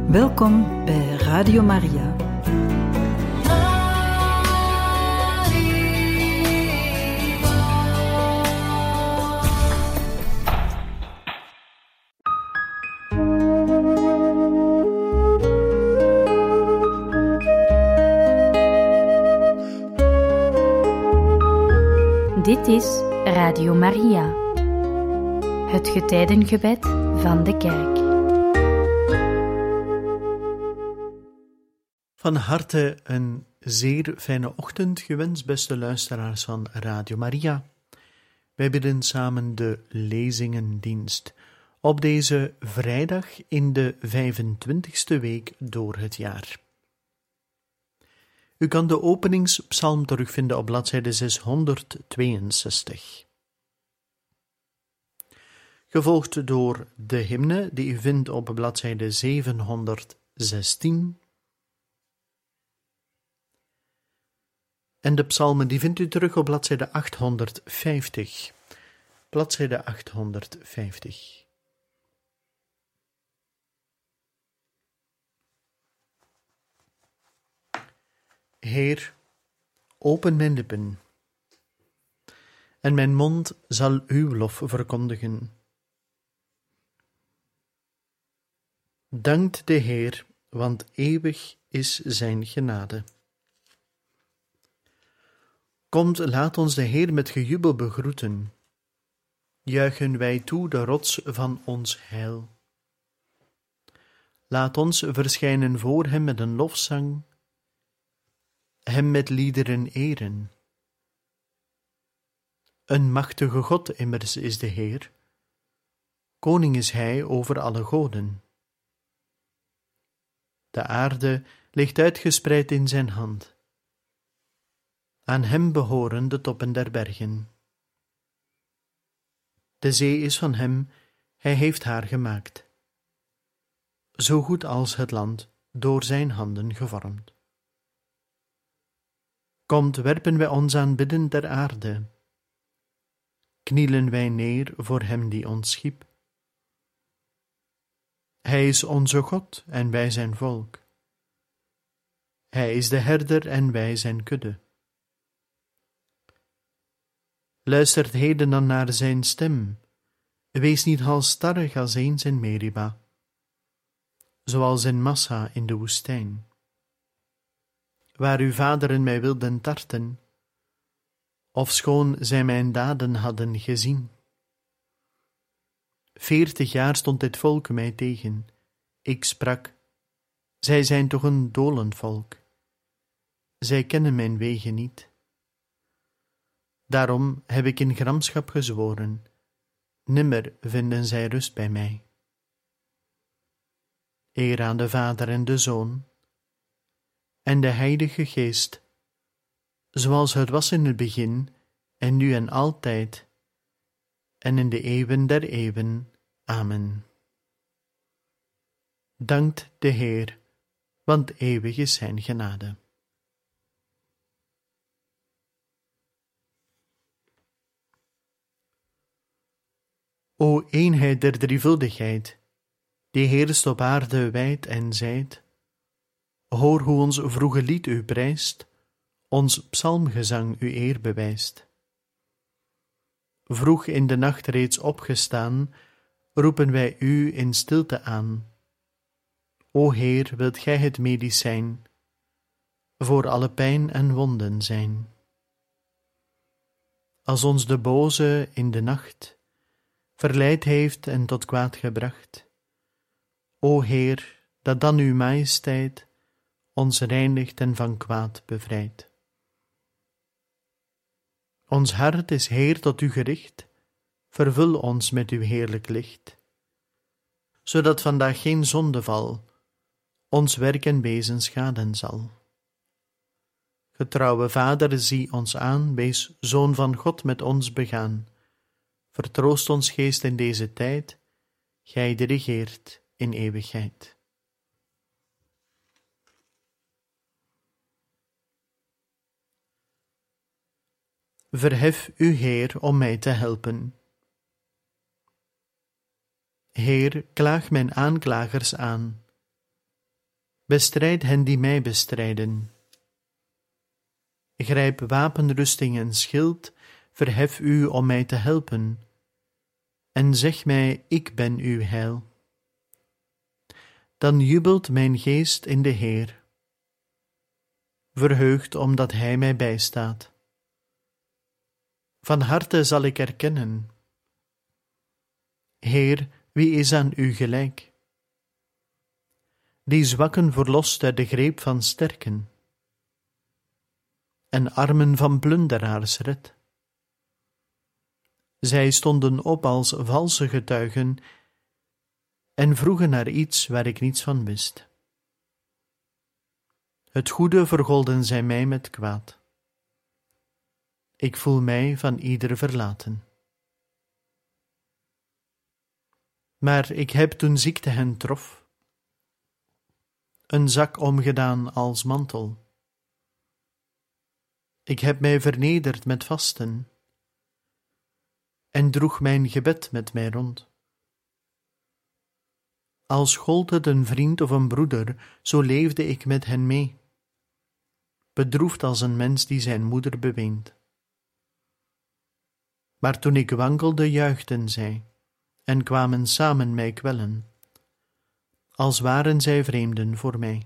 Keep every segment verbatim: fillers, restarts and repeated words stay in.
Welkom bij Radio Maria. Dit is Radio Maria, het getijdengebed van de Kerk. Van harte een zeer fijne ochtend gewenst, beste luisteraars van Radio Maria. Wij bidden samen de lezingendienst op deze vrijdag in de vijfentwintigste week door het jaar. U kan de openingspsalm terugvinden op bladzijde zeshonderdtweeënzestig. Gevolgd door de hymne die u vindt op bladzijde zevenhonderdzestien. En de psalmen die vindt u terug op bladzijde achthonderdvijftig. Bladzijde achthonderdvijftig. Heer, open mijn lippen, en mijn mond zal uw lof verkondigen. Dankt de Heer, want eeuwig is zijn genade. Komt, laat ons de Heer met gejubel begroeten. Juichen wij toe de rots van ons heil. Laat ons verschijnen voor hem met een lofzang, hem met liederen eren. Een machtige God immers is de Heer, koning is hij over alle goden. De aarde ligt uitgespreid in zijn hand. Aan hem behoren de toppen der bergen. De zee is van hem, hij heeft haar gemaakt. Zo goed als het land, door zijn handen gevormd. Komt, werpen wij ons aanbidden ter aarde. Knielen wij neer voor hem die ons schiep. Hij is onze God en wij zijn volk. Hij is de herder en wij zijn kudde. Luistert heden dan naar zijn stem. Wees niet halsstarrig als eens in Meriba, zoals in Massa in de woestijn, waar uw vaderen mij wilden tarten, ofschoon zij mijn daden hadden gezien. Veertig jaar stond dit volk mij tegen. Ik sprak, zij zijn toch een dolend volk. Zij kennen mijn wegen niet. Daarom heb ik in gramschap gezworen, nimmer vinden zij rust bij mij. Eer aan de Vader en de Zoon en de Heilige Geest, zoals het was in het begin, en nu en altijd, en in de eeuwen der eeuwen. Amen. Dankt de Heer, want eeuwig is zijn genade. O eenheid der drievuldigheid, die heerst op aarde wijd en zijd, hoor hoe ons vroege lied u prijst, ons psalmgezang u eer bewijst. Vroeg in de nacht reeds opgestaan, roepen wij u in stilte aan. O Heer, wilt gij het medicijn voor alle pijn en wonden zijn? Als ons de boze in de nacht verleid heeft en tot kwaad gebracht, o Heer, dat dan uw majesteit ons reinigt en van kwaad bevrijdt. Ons hart is, Heer, tot u gericht, vervul ons met uw heerlijk licht, zodat vandaag geen zondeval ons werk en wezen schaden zal. Getrouwe Vader, zie ons aan, wees Zoon van God met ons begaan. Vertroost ons geest in deze tijd, gij die regeert in eeuwigheid. Verhef u, Heer, om mij te helpen. Heer, klaag mijn aanklagers aan. Bestrijd hen die mij bestrijden. Grijp wapenrusting en schild, verhef u om mij te helpen, en zeg mij, ik ben uw heil. Dan jubelt mijn geest in de Heer, verheugd omdat Hij mij bijstaat. Van harte zal ik erkennen: Heer, wie is aan u gelijk? Die zwakken verlost uit de greep van sterken, en armen van plunderaars redt. Zij stonden op als valse getuigen en vroegen naar iets waar ik niets van wist. Het goede vergolden zij mij met kwaad. Ik voel mij van ieder verlaten. Maar ik heb toen ziekte hen trof, een zak omgedaan als mantel. Ik heb mij vernederd met vasten en droeg mijn gebed met mij rond. Als gold het een vriend of een broeder, zo leefde ik met hen mee, bedroefd als een mens die zijn moeder beweent. Maar toen ik wankelde, juichten zij en kwamen samen mij kwellen, als waren zij vreemden voor mij.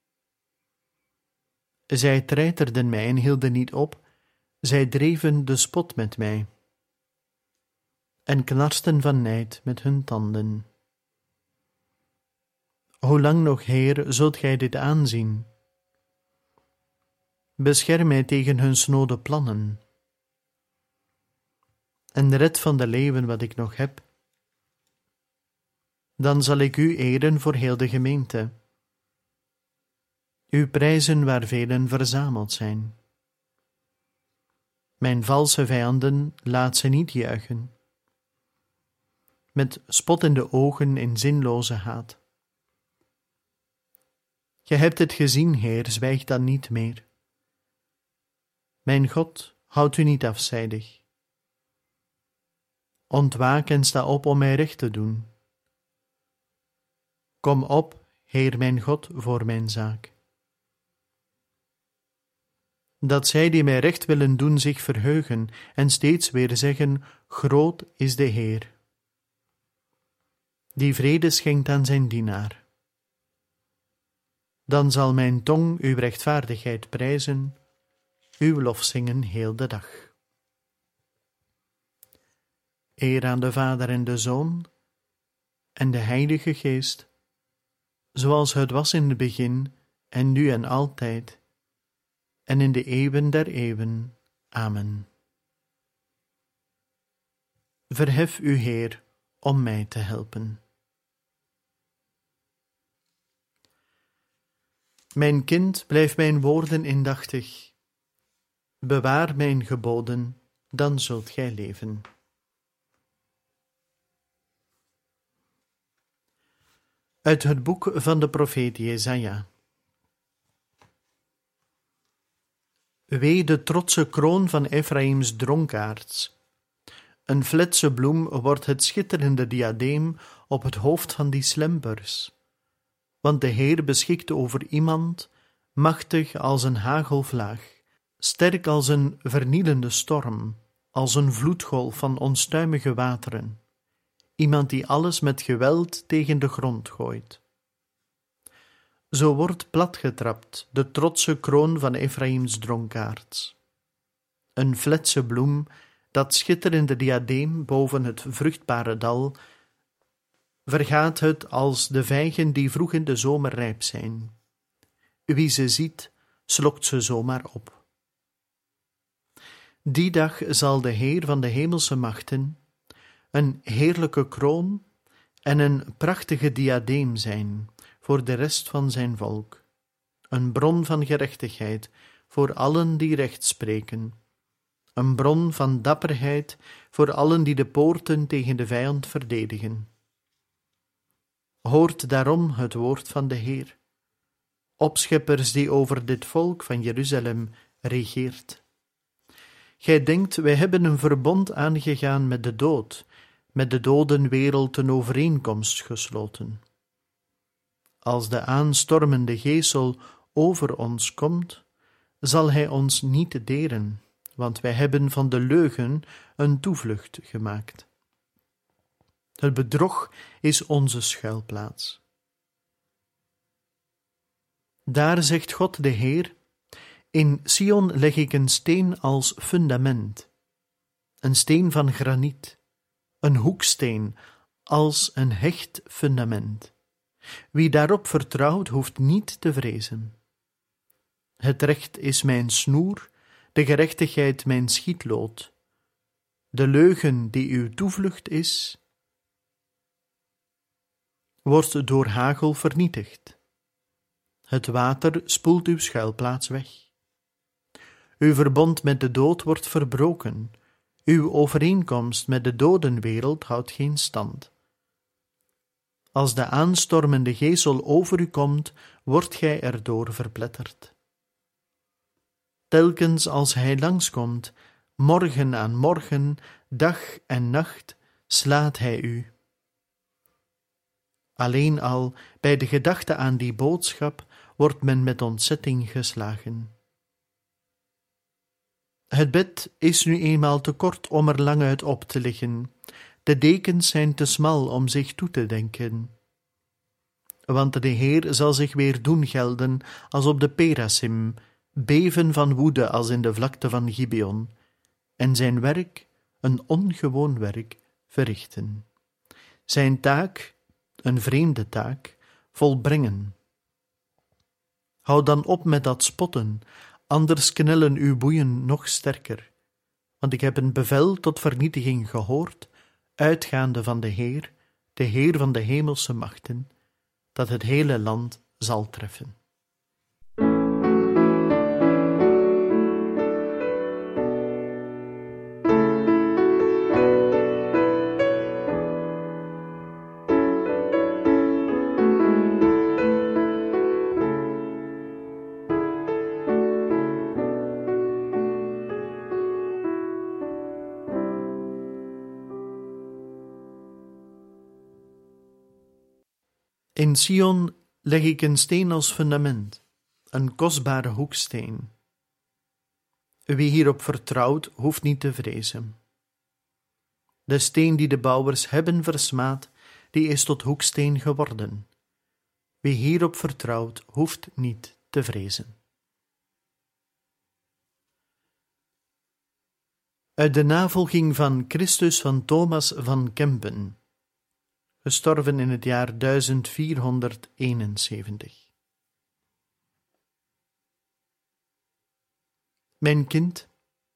Zij treiterden mij en hielden niet op, zij dreven de spot met mij en knarsten van nijd met hun tanden. Hoe lang nog, Heer, zult gij dit aanzien? Bescherm mij tegen hun snode plannen en red van de leeuwen wat ik nog heb. Dan zal ik u eren voor heel de gemeente, u prijzen waar velen verzameld zijn. Mijn valse vijanden laat ze niet juichen, met spottende ogen in zinloze haat. Ge hebt het gezien, Heer, zwijg dan niet meer. Mijn God, houd u niet afzijdig. Ontwaak en sta op om mij recht te doen. Kom op, Heer mijn God, voor mijn zaak. Dat zij die mij recht willen doen zich verheugen en steeds weer zeggen, groot is de Heer, die vrede schenkt aan zijn dienaar. Dan zal mijn tong uw rechtvaardigheid prijzen, uw lof zingen heel de dag. Eer aan de Vader en de Zoon en de Heilige Geest, zoals het was in het begin en nu en altijd, en in de eeuwen der eeuwen. Amen. Verhef u, Heer, om mij te helpen. Mijn kind, blijf mijn woorden indachtig. Bewaar mijn geboden, dan zult gij leven. Uit het boek van de profeet Jesaja. Wee de trotse kroon van Efraims dronkaards. Een fletse bloem wordt het schitterende diadeem op het hoofd van die slempers. Want de Heer beschikt over iemand, machtig als een hagelvlaag, sterk als een vernielende storm, als een vloedgolf van onstuimige wateren. Iemand die alles met geweld tegen de grond gooit. Zo wordt platgetrapt de trotse kroon van Efraims dronkaards. Een fletse bloem, dat schitterende diadeem boven het vruchtbare dal, vergaat het als de vijgen die vroeg in de zomer rijp zijn. Wie ze ziet, slokt ze zomaar op. Die dag zal de Heer van de hemelse machten een heerlijke kroon en een prachtige diadeem zijn voor de rest van zijn volk, een bron van gerechtigheid voor allen die recht spreken, een bron van dapperheid voor allen die de poorten tegen de vijand verdedigen. Hoort daarom het woord van de Heer, opscheppers die over dit volk van Jeruzalem regeert. Gij denkt, wij hebben een verbond aangegaan met de dood, met de dodenwereld een overeenkomst gesloten. als de aanstormende geesel over ons komt, zal hij ons niet deren, want wij hebben van de leugen een toevlucht gemaakt. Het bedrog is onze schuilplaats. Daar zegt God de Heer: in Sion leg ik een steen als fundament, een steen van graniet, een hoeksteen als een hecht fundament. Wie daarop vertrouwt, hoeft niet te vrezen. Het recht is mijn snoer, de gerechtigheid mijn schietlood. De leugen die uw toevlucht is, wordt door hagel vernietigd. Het water spoelt uw schuilplaats weg. Uw verbond met de dood wordt verbroken. Uw overeenkomst met de dodenwereld houdt geen stand. Als de aanstormende geesel over u komt, wordt gij erdoor verpletterd. Telkens als hij langskomt, morgen aan morgen, dag en nacht, slaat hij u. Alleen al bij de gedachte aan die boodschap wordt men met ontzetting geslagen. Het bed is nu eenmaal te kort om er lang uit op te liggen. De dekens zijn te smal om zich toe te denken. Want de Heer zal zich weer doen gelden als op de Perasim, beven van woede als in de vlakte van Gibeon, en zijn werk, een ongewoon werk, verrichten. Zijn taak, een vreemde taak, volbrengen. Houd dan op met dat spotten, anders knellen uw boeien nog sterker, want ik heb een bevel tot vernietiging gehoord, uitgaande van de Heer, de Heer van de hemelse machten, dat het hele land zal treffen. In Sion leg ik een steen als fundament, een kostbare hoeksteen. Wie hierop vertrouwt, hoeft niet te vrezen. De steen die de bouwers hebben versmaad, die is tot hoeksteen geworden. Wie hierop vertrouwt, hoeft niet te vrezen. Uit de navolging van Christus van Thomas van Kempen, gestorven in het jaar duizend vierhonderdeenenzeventig. Mijn kind,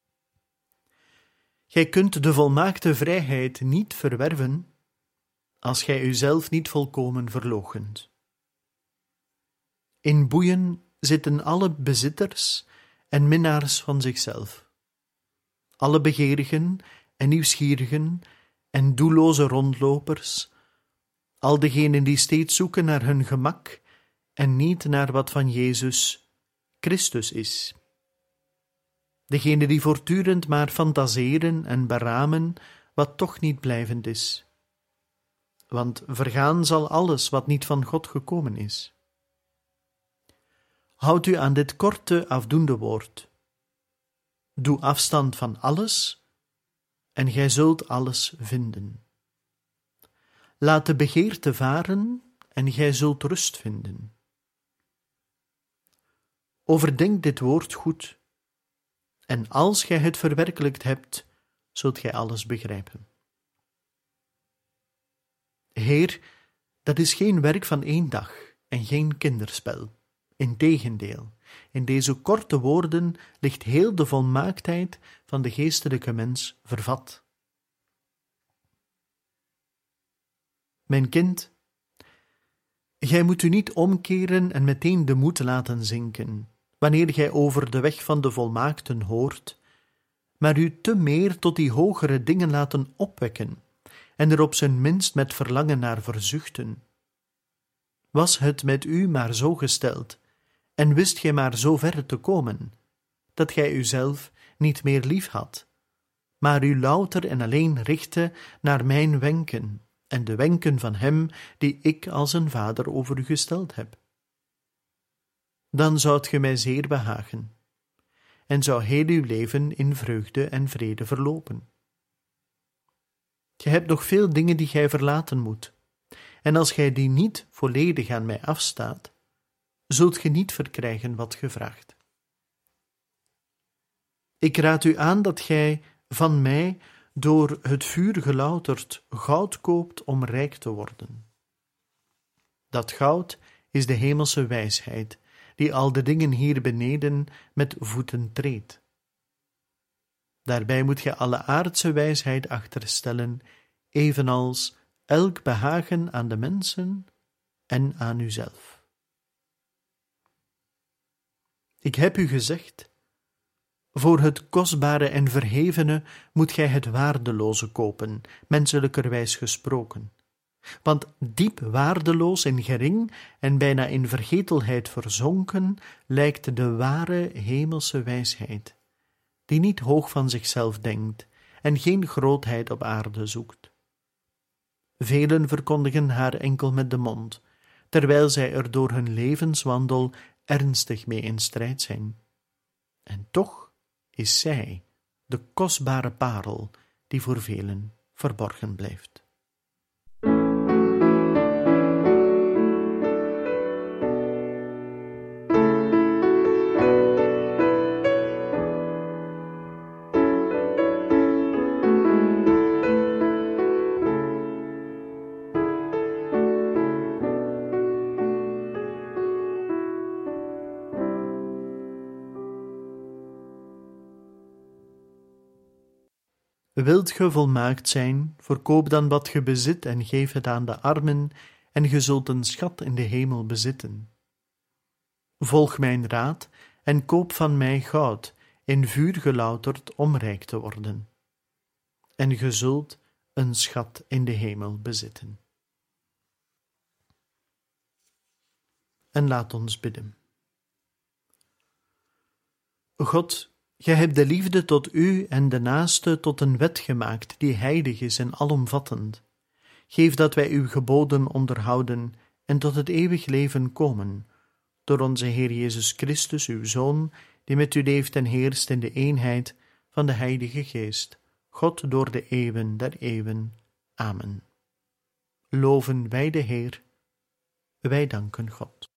gij kunt de volmaakte vrijheid niet verwerven als gij uzelf niet volkomen verloochent. In boeien zitten alle bezitters en minnaars van zichzelf, alle begeerigen en nieuwsgierigen en doelloze rondlopers, al degenen die steeds zoeken naar hun gemak en niet naar wat van Jezus Christus is. Degenen die voortdurend maar fantaseren en beramen wat toch niet blijvend is. Want vergaan zal alles wat niet van God gekomen is. Houd u aan dit korte, afdoende woord. Doe afstand van alles en gij zult alles vinden. Laat de begeerte varen en gij zult rust vinden. Overdenk dit woord goed, en als gij het verwerkelijkt hebt, zult gij alles begrijpen. Heer, dat is geen werk van één dag en geen kinderspel. Integendeel, in deze korte woorden ligt heel de volmaaktheid van de geestelijke mens vervat. Mijn kind, gij moet u niet omkeren en meteen de moed laten zinken, wanneer gij over de weg van de volmaakten hoort, maar u te meer tot die hogere dingen laten opwekken en er op zijn minst met verlangen naar verzuchten. Was het met u maar zo gesteld, en wist gij maar zo ver te komen, dat gij uzelf niet meer lief had, maar u louter en alleen richtte naar mijn wenken, en de wenken van hem die ik als een vader over u gesteld heb. Dan zoudt ge mij zeer behagen, en zou heel uw leven in vreugde en vrede verlopen. Ge hebt nog veel dingen die gij verlaten moet, en als gij die niet volledig aan mij afstaat, zult ge niet verkrijgen wat ge vraagt. Ik raad u aan dat gij van mij door het vuur gelouterd goud koopt om rijk te worden. Dat goud is de hemelse wijsheid, die al de dingen hier beneden met voeten treedt. Daarbij moet gij alle aardse wijsheid achterstellen, evenals elk behagen aan de mensen en aan uzelf. Ik heb u gezegd, voor het kostbare en verhevene moet gij het waardeloze kopen, menselijkerwijs gesproken. Want diep waardeloos en gering en bijna in vergetelheid verzonken lijkt de ware hemelse wijsheid, die niet hoog van zichzelf denkt en geen grootheid op aarde zoekt. Velen verkondigen haar enkel met de mond, terwijl zij er door hun levenswandel ernstig mee in strijd zijn. En toch is zij de kostbare parel die voor velen verborgen blijft. Wilt ge volmaakt zijn, verkoop dan wat ge bezit en geef het aan de armen, en ge zult een schat in de hemel bezitten. Volg mijn raad en koop van mij goud, in vuur gelouterd om rijk te worden. En ge zult een schat in de hemel bezitten. En laat ons bidden. God, gij hebt de liefde tot u en de naaste tot een wet gemaakt die heilig is en alomvattend. Geef dat wij uw geboden onderhouden en tot het eeuwig leven komen, door onze Heer Jezus Christus, uw Zoon, die met u leeft en heerst in de eenheid van de Heilige Geest, God door de eeuwen der eeuwen. Amen. Loven wij de Heer, wij danken God.